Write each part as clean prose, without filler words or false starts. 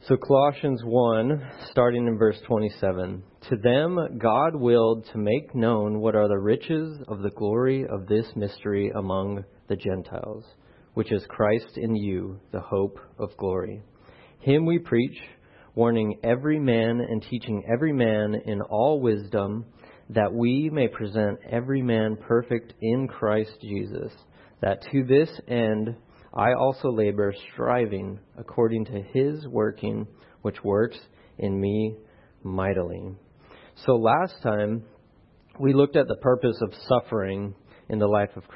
So Colossians 1, starting in verse 27. To them God willed to make known what are the riches of the glory of this mystery among the Gentiles, which is Christ in you, the hope of glory. Him we preach, warning every man and teaching every man in all wisdom, that we may present every man perfect in Christ Jesus, that to this end I also labor, striving according to His working, which works in me mightily. So last time, we looked at the purpose of suffering in the life of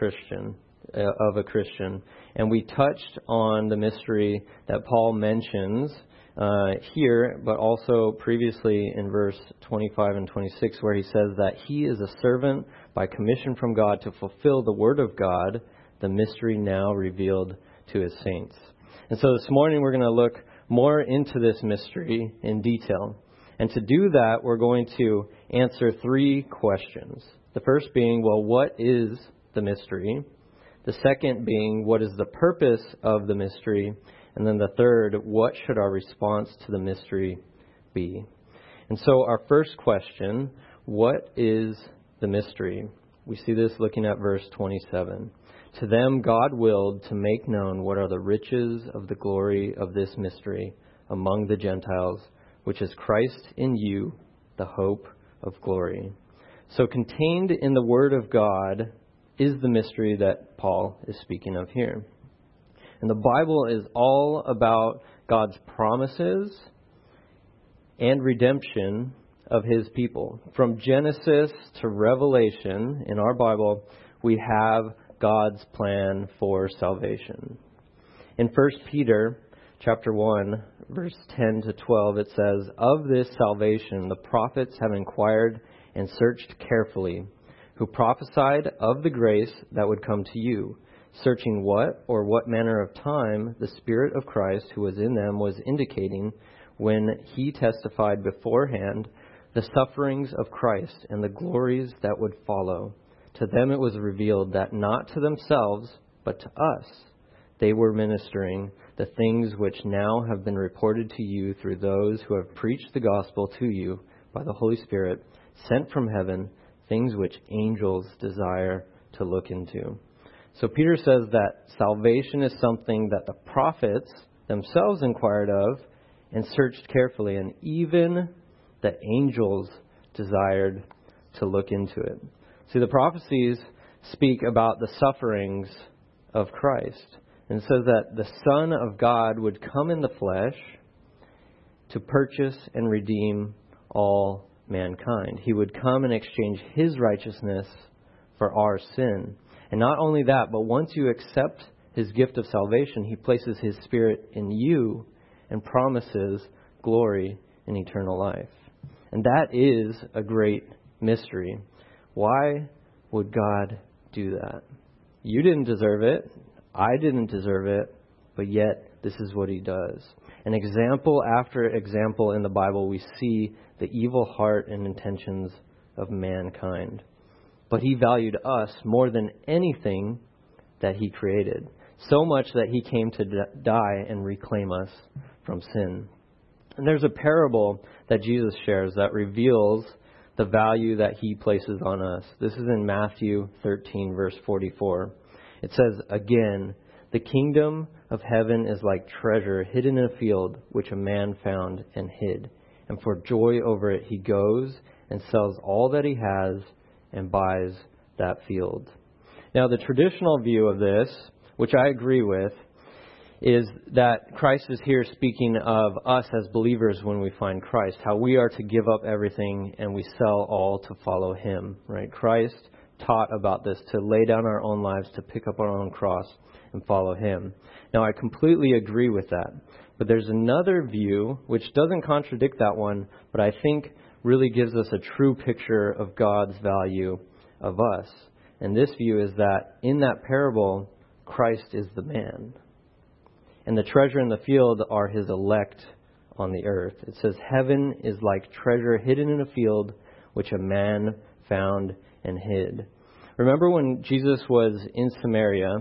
a Christian, and we touched on the mystery that Paul mentions here, but also previously in verse 25 and 26, where he says that he is a servant by commission from God to fulfill the word of God, the mystery now revealed to His saints. And so this morning we're going to look more into this mystery in detail. And to do that, we're going to answer three questions. The first being, well, what is the mystery? The second being, what is the purpose of the mystery? And then the third, what should our response to the mystery be? And so our first question, what is the mystery? We see this looking at verse 27. To them God willed to make known what are the riches of the glory of this mystery among the Gentiles, which is Christ in you, the hope of glory. So contained in the Word of God is the mystery that Paul is speaking of here. And the Bible is all about God's promises and redemption of His people. From Genesis to Revelation, in our Bible, we have God's plan for salvation. In 1 Peter chapter 1, verse 10 to 12, it says, Of this salvation the prophets have inquired and searched carefully, who prophesied of the grace that would come to you, searching what manner of time the Spirit of Christ who was in them was indicating when He testified beforehand the sufferings of Christ and the glories that would follow. To them it was revealed that not to themselves, but to us, they were ministering the things which now have been reported to you through those who have preached the gospel to you by the Holy Spirit, sent from heaven, things which angels desire to look into. So Peter says that salvation is something that the prophets themselves inquired of and searched carefully, and even the angels desired to look into it. See, the prophecies speak about the sufferings of Christ. And it says that the Son of God would come in the flesh to purchase and redeem all mankind. He would come and exchange His righteousness for our sin. And not only that, but once you accept His gift of salvation, He places His Spirit in you and promises glory and eternal life. And that is a great mystery. Why would God do that? You didn't deserve it. I didn't deserve it. But yet, this is what He does. And example after example in the Bible, we see the evil heart and intentions of mankind. But He valued us more than anything that He created. So much that He came to die and reclaim us from sin. And there's a parable that Jesus shares that reveals the value that He places on us. This is in Matthew 13, verse 44. It says, Again, the kingdom of heaven is like treasure hidden in a field, which a man found and hid. And for joy over it, he goes and sells all that he has and buys that field. Now, the traditional view of this, which I agree with, is that Christ is here speaking of us as believers when we find Christ, how we are to give up everything and we sell all to follow Him, right? Christ taught about this, to lay down our own lives, to pick up our own cross and follow Him. Now, I completely agree with that. But there's another view which doesn't contradict that one, but I think really gives us a true picture of God's value of us. And this view is that in that parable, Christ is the man. And the treasure in the field are His elect on the earth. It says, Heaven is like treasure hidden in a field, which a man found and hid. Remember when Jesus was in Samaria,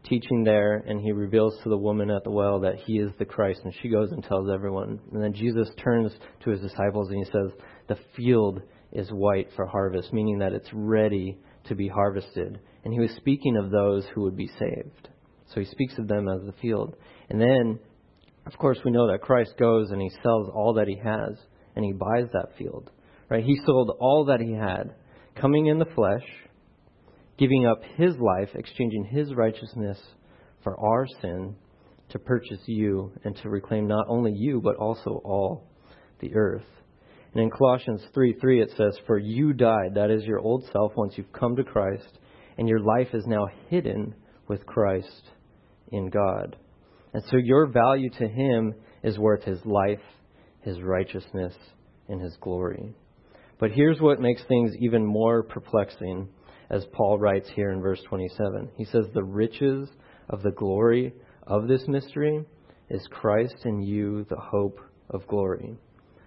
teaching there, and he reveals to the woman at the well that he is the Christ, and she goes and tells everyone. And then Jesus turns to his disciples and he says, the field is white for harvest, meaning that it's ready to be harvested. And he was speaking of those who would be saved. So he speaks of them as the field. And then, of course, we know that Christ goes and he sells all that he has, and he buys that field. Right? He sold all that he had, coming in the flesh, giving up his life, exchanging his righteousness for our sin to purchase you and to reclaim not only you, but also all the earth. And in Colossians 3:3 it says, for you died, that is your old self, once you've come to Christ, and your life is now hidden with Christ in God. And so your value to him is worth his life, his righteousness, and his glory. But here's what makes things even more perplexing, as Paul writes here in verse 27. He says, the riches of the glory of this mystery is Christ in you, the hope of glory.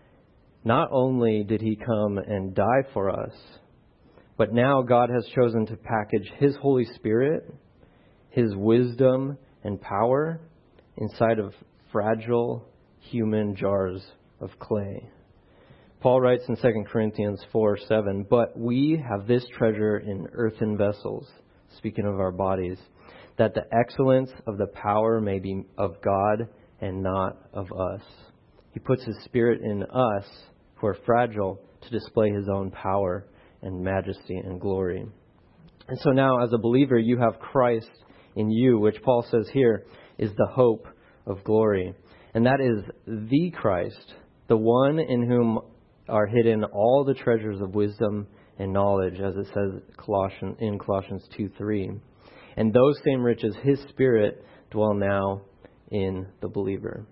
Not only did he come and die for us, but now God has chosen to package his Holy Spirit, his wisdom and power inside of fragile human jars of clay. Paul writes in 2 Corinthians 4:7, but we have this treasure in earthen vessels, speaking of our bodies, that the excellence of the power may be of God and not of us. He puts his Spirit in us, who are fragile, to display his own power and majesty and glory. And so now, as a believer, you have Christ in you, which Paul says here is the hope of glory. And that is the Christ, the one in whom are hidden all the treasures of wisdom and knowledge, as it says in Colossians 2:3. And those same riches, his Spirit, dwell now in the believer.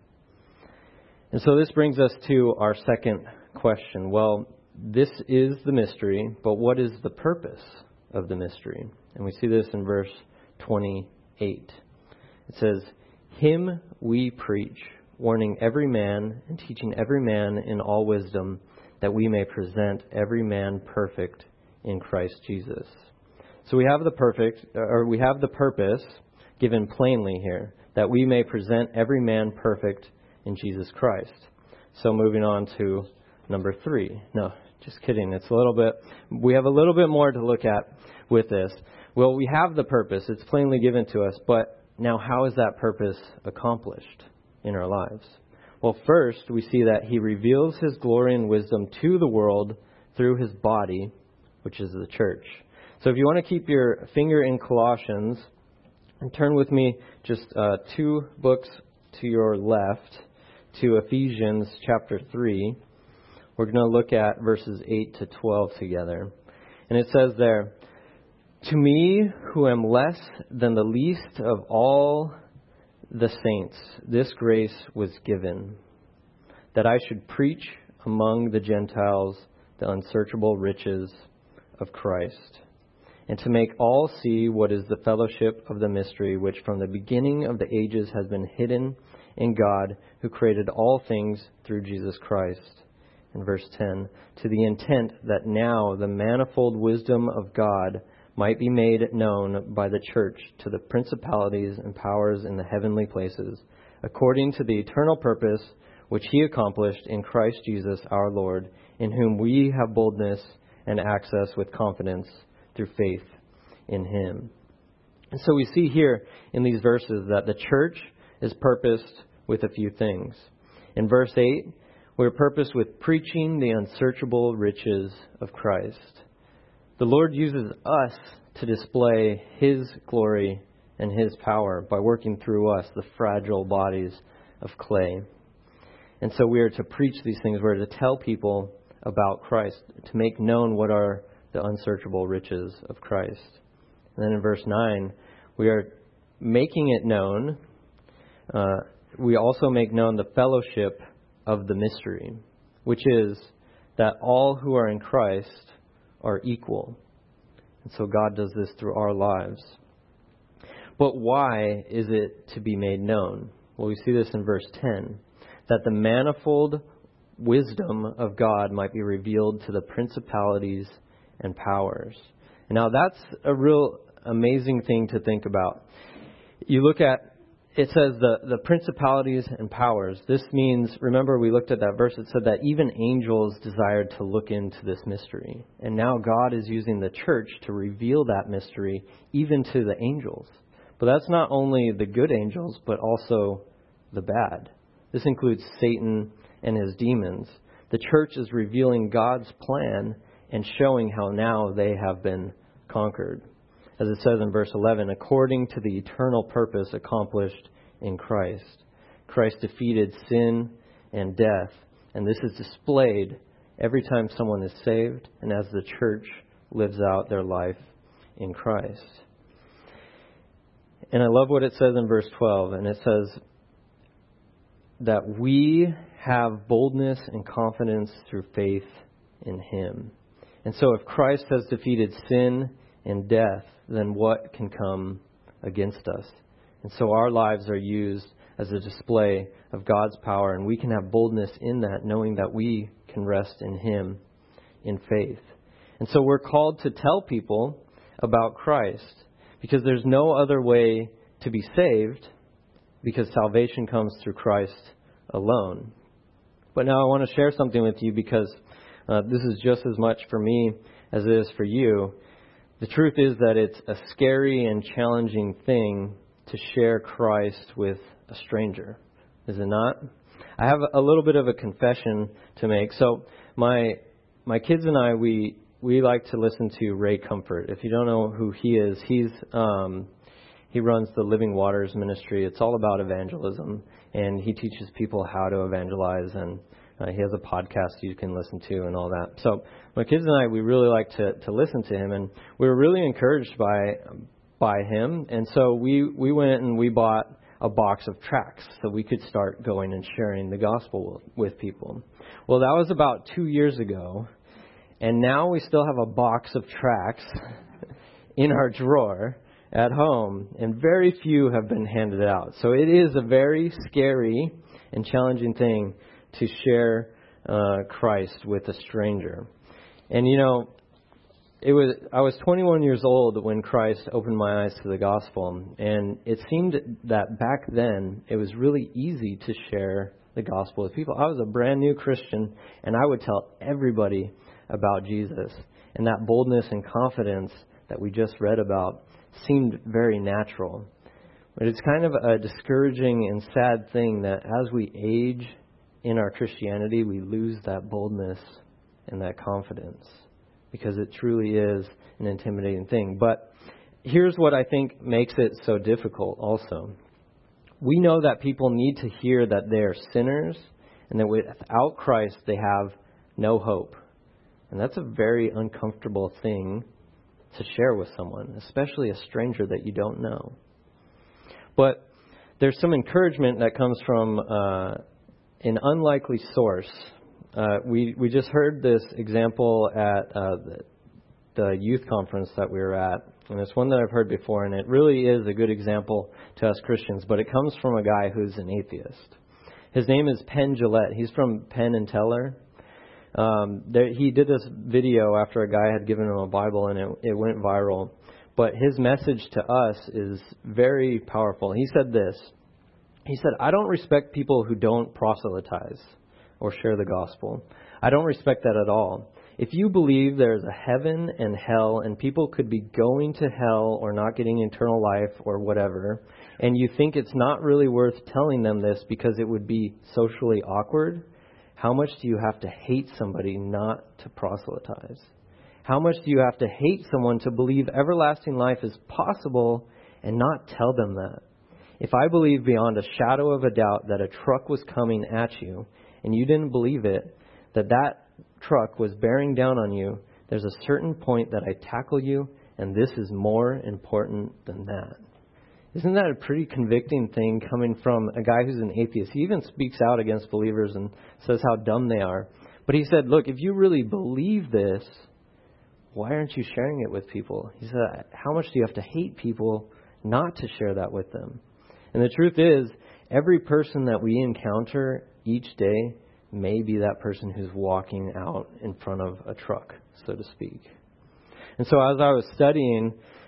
And so this brings us to our second question. Well, this is the mystery, but what is the purpose of the mystery? And we see this in verse 28. It says, him we preach, warning every man and teaching every man in all wisdom, that we may present every man perfect in Christ Jesus. So we have the purpose given plainly here, that we may present every man perfect in Jesus Christ. So moving on to number 3. No, just kidding. We have a little bit more to look at with this. Well, we have the purpose. It's plainly given to us. But now how is that purpose accomplished in our lives? Well, first, we see that he reveals his glory and wisdom to the world through his body, which is the church. So if you want to keep your finger in Colossians, and turn with me just 2 books to your left to Ephesians chapter 3. We're going to look at verses 8 to 12 together. And it says there, to me, who am less than the least of all the saints, this grace was given, that I should preach among the Gentiles the unsearchable riches of Christ, and to make all see what is the fellowship of the mystery, which from the beginning of the ages has been hidden in God, who created all things through Jesus Christ. In verse 10, to the intent that now the manifold wisdom of God might be made known by the church to the principalities and powers in the heavenly places, according to the eternal purpose which he accomplished in Christ Jesus our Lord, in whom we have boldness and access with confidence through faith in him. And so we see here in these verses that the church is purposed with a few things. In verse 8, we're purposed with preaching the unsearchable riches of Christ. The Lord uses us to display his glory and his power by working through us, the fragile bodies of clay. And so we are to preach these things. We're to tell people about Christ, to make known what are the unsearchable riches of Christ. And then in verse 9, we are making it known. We also make known the fellowship of the mystery, which is that all who are in Christ are equal. And so God does this through our lives. But why is it to be made known? Well, we see this in verse 10, that the manifold wisdom of God might be revealed to the principalities and powers. And now that's a real amazing thing to think about. You look at, it says the principalities and powers. This means, remember we looked at that verse, it said that even angels desired to look into this mystery. And now God is using the church to reveal that mystery even to the angels. But that's not only the good angels, but also the bad. This includes Satan and his demons. The church is revealing God's plan and showing how now they have been conquered. As it says in verse 11, according to the eternal purpose accomplished in Christ. Christ defeated sin and death, and this is displayed every time someone is saved and as the church lives out their life in Christ. And I love what it says in verse 12, and it says that we have boldness and confidence through faith in Him. And so if Christ has defeated sin and death, then what can come against us? And so our lives are used as a display of God's power, and we can have boldness in that, knowing that we can rest in Him in faith. And so we're called to tell people about Christ, because there's no other way to be saved, because salvation comes through Christ alone. But now I want to share something with you, because this is just as much for me as it is for you. The truth is that it's a scary and challenging thing to share Christ with a stranger, is it not? I have a little bit of a confession to make. So my kids and I, we like to listen to Ray Comfort. If you don't know who he is, he runs the Living Waters ministry. It's all about evangelism, and he teaches people how to evangelize, and he has a podcast you can listen to and all that. So my kids and I, we really like to listen to him, and we were really encouraged by him. And so we went and we bought a box of tracts so we could start going and sharing the gospel with people. Well, that was about 2 years ago, and now we still have a box of tracts in our drawer at home, and very few have been handed out. So it is a very scary and challenging thing to share Christ with a stranger. And I was 21 years old when Christ opened my eyes to the gospel, and it seemed that back then it was really easy to share the gospel with people. I was a brand new Christian, and I would tell everybody about Jesus. And that boldness and confidence that we just read about seemed very natural. But it's kind of a discouraging and sad thing that as we age in our Christianity, we lose that boldness and that confidence, because it truly is an intimidating thing. But here's what I think makes it so difficult also. We know that people need to hear that they are sinners and that without Christ they have no hope. And that's a very uncomfortable thing to share with someone, especially a stranger that you don't know. But there's some encouragement that comes from an unlikely source. We just heard this example at the youth conference that we were at, and it's one that I've heard before, and it really is a good example to us Christians, but it comes from a guy who's an atheist. His name is Penn Jillette. He's from Penn and Teller. He did this video after a guy had given him a Bible, and it went viral. But his message to us is very powerful. He said this. He said, I don't respect people who don't proselytize or share the gospel. I don't respect that at all. If you believe there's a heaven and hell and people could be going to hell or not getting eternal life or whatever, and you think it's not really worth telling them this because it would be socially awkward, how much do you have to hate somebody not to proselytize? How much do you have to hate someone to believe everlasting life is possible and not tell them that? If I believe beyond a shadow of a doubt that a truck was coming at you and you didn't believe it, that truck was bearing down on you, there's a certain point that I tackle you, and this is more important than that. Isn't that a pretty convicting thing coming from a guy who's an atheist? He even speaks out against believers and says how dumb they are. But he said, look, if you really believe this, why aren't you sharing it with people? He said, how much do you have to hate people not to share that with them? And the truth is, every person that we encounter each day may be that person who's walking out in front of a truck, so to speak. And so as I was studying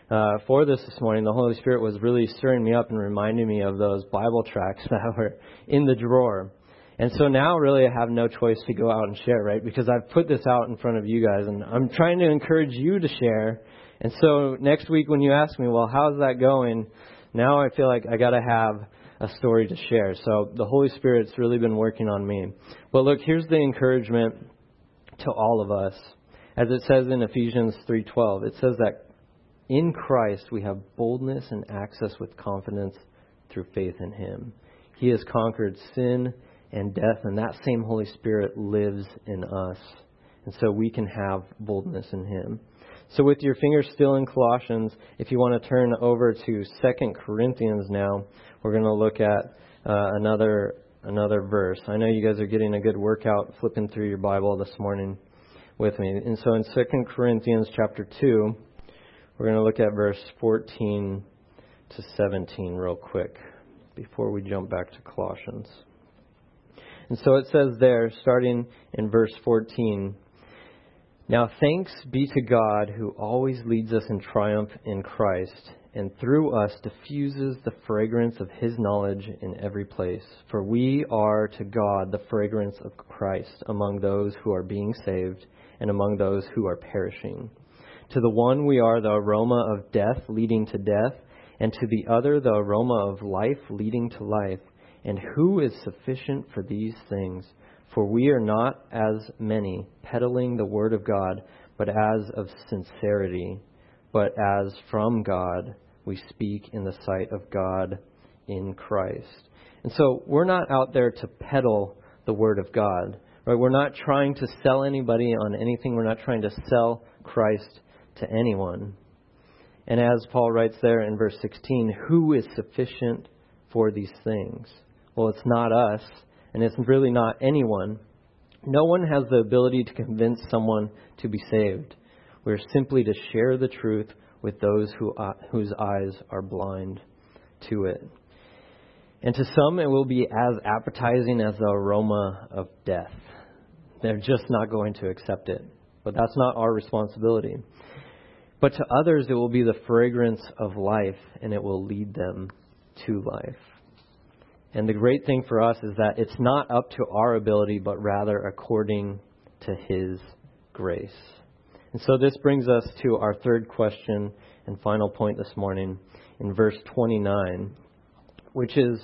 for this morning, the Holy Spirit was really stirring me up and reminding me of those Bible tracts that were in the drawer. And so now really I have no choice to go out and share, right? Because I've put this out in front of you guys, and I'm trying to encourage you to share. And so next week when you ask me, well, how's that going? Now I feel like I got to have a story to share. So the Holy Spirit's really been working on me. But look, here's the encouragement to all of us. As it says in Ephesians 3:12, it says that in Christ we have boldness and access with confidence through faith in Him. He has conquered sin and death, and that same Holy Spirit lives in us. And so we can have boldness in Him. So with your fingers still in Colossians, if you want to turn over to 2 Corinthians now, we're going to look at another verse. I know you guys are getting a good workout flipping through your Bible this morning with me. And so in 2 Corinthians chapter 2, we're going to look at verse 14 to 17 real quick before we jump back to Colossians. And so it says there, starting in verse 14, "Now thanks be to God who always leads us in triumph in Christ, and through us diffuses the fragrance of His knowledge in every place. For we are to God the fragrance of Christ among those who are being saved and among those who are perishing. To the one we are the aroma of death leading to death, and to the other the aroma of life leading to life. And who is sufficient for these things? For we are not as many peddling the word of God, but as of sincerity, but as from God we speak in the sight of God in Christ." And so we're not out there to peddle the word of God, right? We're not trying to sell anybody on anything. We're not trying to sell Christ to anyone. And as Paul writes there in verse 16, who is sufficient for these things? Well, it's not us, and it's really not anyone. No one has the ability to convince someone to be saved. We're simply to share the truth with those whose eyes are blind to it. And to some, it will be as appetizing as the aroma of death. They're just not going to accept it. But that's not our responsibility. But to others, it will be the fragrance of life, and it will lead them to life. And the great thing for us is that it's not up to our ability, but rather according to His grace. And so this brings us to our third question and final point this morning in verse 29, which is,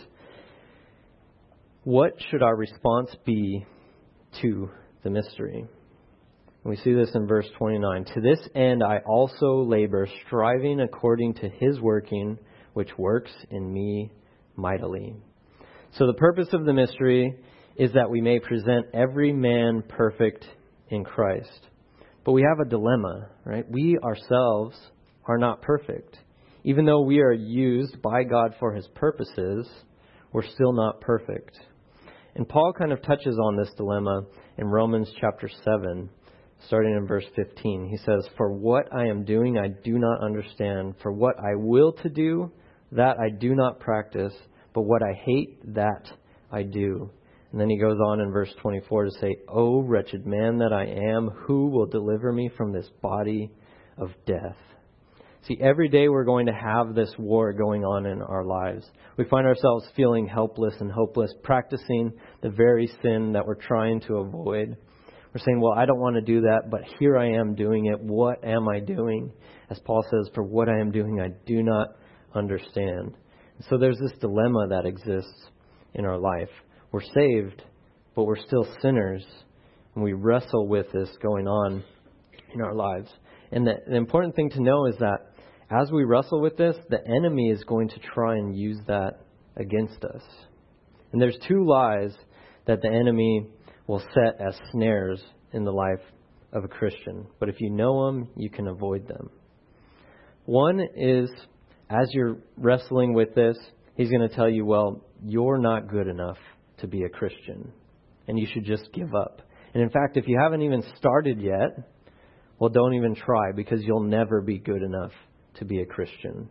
what should our response be to the mystery? And we see this in verse 29. "To this end I also labor, striving according to His working, which works in me mightily." So the purpose of the mystery is that we may present every man perfect in Christ. But we have a dilemma, right? We ourselves are not perfect. Even though we are used by God for His purposes, we're still not perfect. And Paul kind of touches on this dilemma in Romans chapter 7, starting in verse 15. He says, "For what I am doing I do not understand. For what I will to do, that I do not practice. But what I hate, that I do." And then he goes on in verse 24 to say, "O wretched man that I am, who will deliver me from this body of death?" See, every day we're going to have this war going on in our lives. We find ourselves feeling helpless and hopeless, practicing the very sin that we're trying to avoid. We're saying, well, I don't want to do that, but here I am doing it. What am I doing? As Paul says, "For what I am doing, I do not understand." So there's this dilemma that exists in our life. We're saved, but we're still sinners, and we wrestle with this going on in our lives. And the important thing to know is that as we wrestle with this, the enemy is going to try and use that against us. And there's two lies that the enemy will set as snares in the life of a Christian. But if you know them, you can avoid them. One is, as you're wrestling with this, he's going to tell you, well, you're not good enough to be a Christian, and you should just give up. And in fact, if you haven't even started yet, well, don't even try, because you'll never be good enough to be a Christian.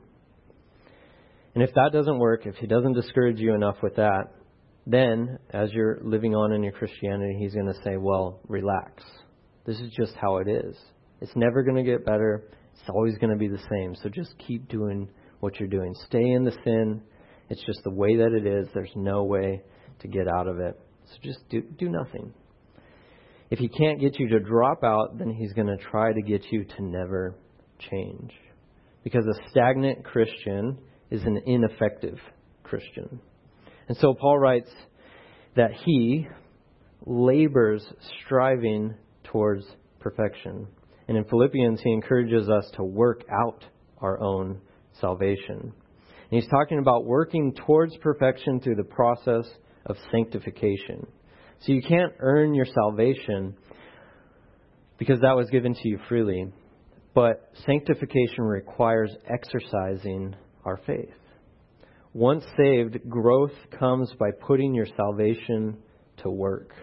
And if that doesn't work, if he doesn't discourage you enough with that, then as you're living on in your Christianity, he's going to say, well, relax. This is just how it is. It's never going to get better. It's always going to be the same. So just keep doing what you're doing. Stay in the sin. It's just the way that it is. There's no way to get out of it. So just do nothing. If he can't get you to drop out, then he's going to try to get you to never change. Because a stagnant Christian is an ineffective Christian. And so Paul writes that he labors striving towards perfection. And in Philippians, he encourages us to work out our own salvation. And he's talking about working towards perfection through the process of sanctification. So you can't earn your salvation because that was given to you freely. But sanctification requires exercising our faith. Once saved, growth comes by putting your salvation to work.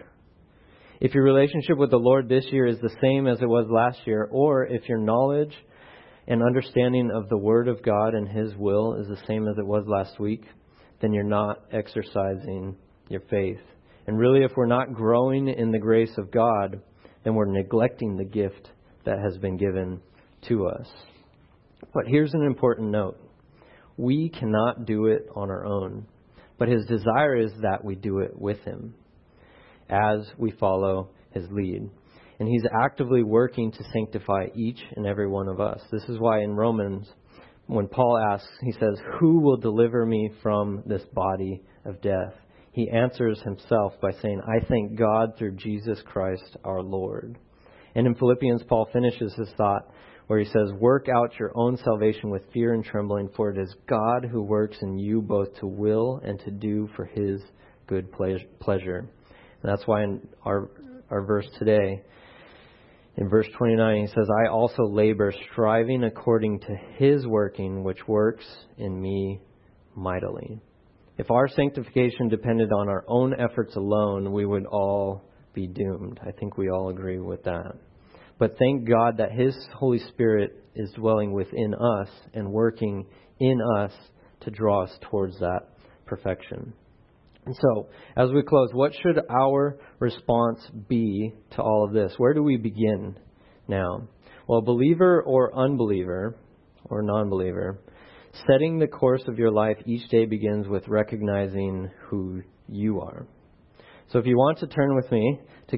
If your relationship with the Lord this year is the same as it was last year, or if your knowledge and understanding of the Word of God and His will is the same as it was last week, then you're not exercising your faith. And really, if we're not growing in the grace of God, then we're neglecting the gift that has been given to us. But here's an important note. We cannot do it on our own, but His desire is that we do it with Him as we follow His lead. And He's actively working to sanctify each and every one of us. This is why in Romans, when Paul asks, he says, "Who will deliver me from this body of death?" He answers himself by saying, "I thank God through Jesus Christ our Lord." And in Philippians, Paul finishes his thought where he says, "Work out your own salvation with fear and trembling, for it is God who works in you both to will and to do for His good pleasure." And that's why in our verse today, in verse 29, he says, "I also labor, striving according to His working, which works in me mightily." If our sanctification depended on our own efforts alone, we would all be doomed. I think we all agree with that. But thank God that His Holy Spirit is dwelling within us and working in us to draw us towards that perfection. And so, as we close, what should our response be to all of this? Where do we begin now? Well, believer or unbeliever or non-believer, setting the course of your life each day begins with recognizing who you are. So if you want to turn with me to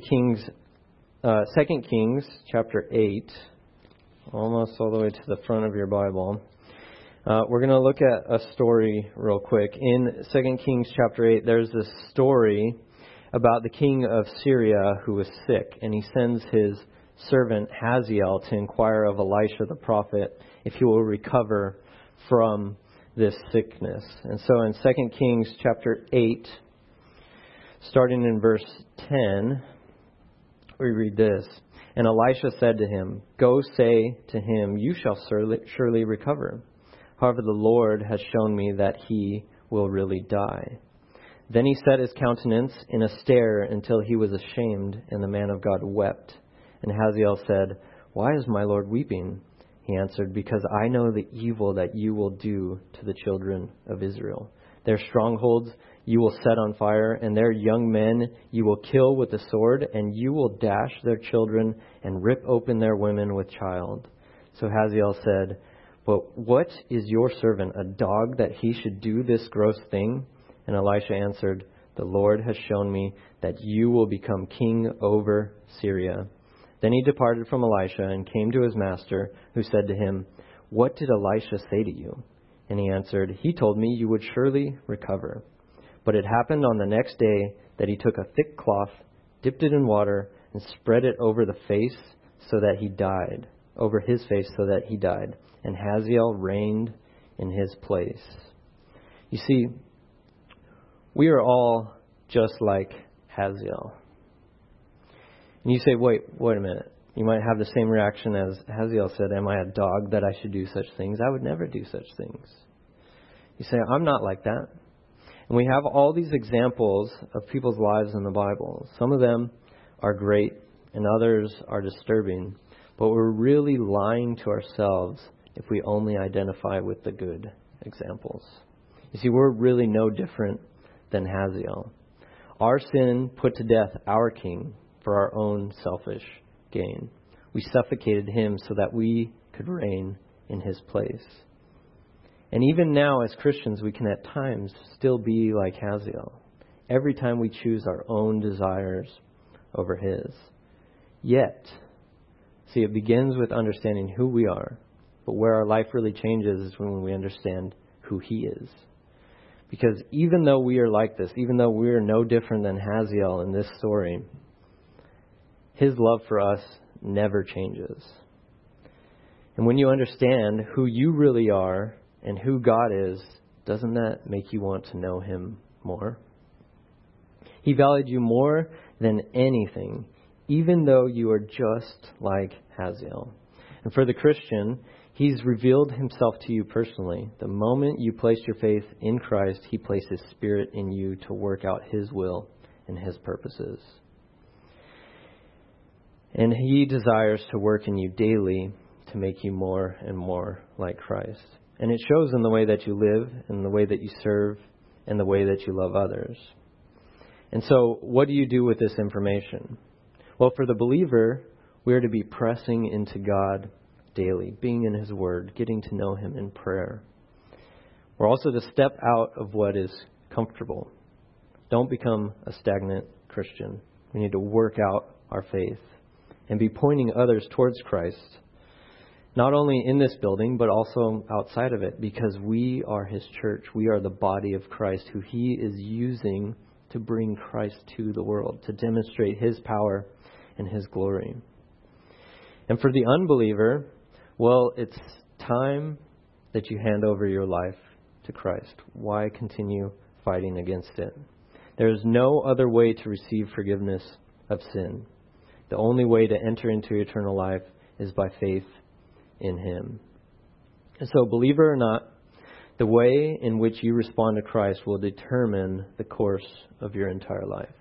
2 Kings chapter 8, almost all the way to the front of your Bible. We're going to look at a story real quick. In 2 Kings chapter 8, there's this story about the king of Syria who was sick, and he sends his servant Hazael to inquire of Elisha the prophet if he will recover from this sickness. And so in 2 Kings chapter 8, starting in verse 10, we read this. "And Elisha said to him, 'Go say to him, you shall surely recover. However, the Lord has shown me that he will really die.' Then he set his countenance in a stare until he was ashamed, and the man of God wept. And Hazael said, 'Why is my Lord weeping?' He answered, 'Because I know the evil that you will do to the children of Israel. Their strongholds you will set on fire, and their young men you will kill with the sword, and you will dash their children and rip open their women with child.' So Hazael said, 'But what is your servant, a dog, that he should do this gross thing?' And Elisha answered, 'The Lord has shown me that you will become king over Syria.' Then he departed from Elisha and came to his master, who said to him, 'What did Elisha say to you?' And he answered, 'He told me you would surely recover.' But it happened on the next day that he took a thick cloth, dipped it in water, and spread it over the face so that he died, over his face so that he died. And Hazael reigned in his place." You see, we are all just like Hazael. And you say, wait a minute. You might have the same reaction as Hazael said, "Am I a dog that I should do such things? I would never do such things." You say, "I'm not like that." And we have all these examples of people's lives in the Bible. Some of them are great and others are disturbing. But we're really lying to ourselves if we only identify with the good examples. You see, we're really no different than Hazael. Our sin put to death our king for our own selfish gain. We suffocated him so that we could could reign in his place. And even now as Christians, we can at times still be like Hazael. Every time we choose our own desires over his. Yet, see, it begins with understanding who we are. But where our life really changes is when we understand who he is. Because even though we are like this, even though we are no different than Hazael in this story, his love for us never changes. And when you understand who you really are and who God is, doesn't that make you want to know him more? He valued you more than anything, even though you are just like Hazael. And for the Christian, he's revealed himself to you personally. The moment you place your faith in Christ, he placed his Spirit in you to work out his will and his purposes. And he desires to work in you daily to make you more and more like Christ. And it shows in the way that you live, in the way that you serve, and the way that you love others. And so, what do you do with this information? Well, for the believer, we are to be pressing into God daily, being in his word, getting to know him in prayer. We're also to step out of what is comfortable. Don't become a stagnant Christian. We need to work out our faith and be pointing others towards Christ, not only in this building, but also outside of it, because we are his church. We are the body of Christ, who he is using to bring Christ to the world, to demonstrate his power and his glory. And for the unbeliever, well, it's time that you hand over your life to Christ. Why continue fighting against it? There is no other way to receive forgiveness of sin. The only way to enter into eternal life is by faith in him. And so, believer or not, the way in which you respond to Christ will determine the course of your entire life.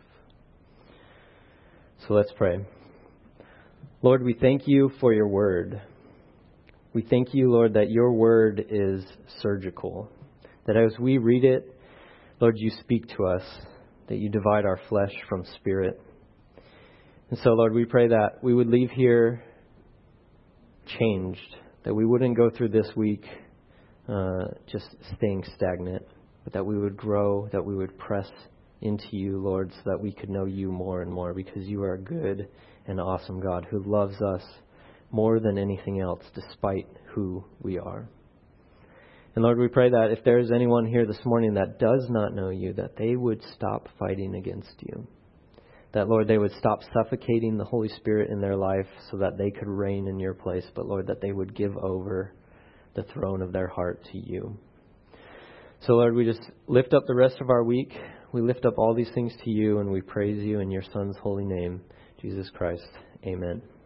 So let's pray. Lord, we thank you for your word. We thank you, Lord, that your word is surgical. That as we read it, Lord, you speak to us. That you divide our flesh from spirit. And so, Lord, we pray that we would leave here changed. That we wouldn't go through this week just staying stagnant. But that we would grow, that we would press into you, Lord, so that we could know you more and more. Because you are a good and awesome God who loves us more than anything else, despite who we are. And Lord, we pray that if there is anyone here this morning that does not know you, that they would stop fighting against you. That, Lord, they would stop suffocating the Holy Spirit in their life so that they could reign in your place. But, Lord, that they would give over the throne of their heart to you. So, Lord, we just lift up the rest of our week. We lift up all these things to you, and we praise you in your Son's holy name, Jesus Christ. Amen.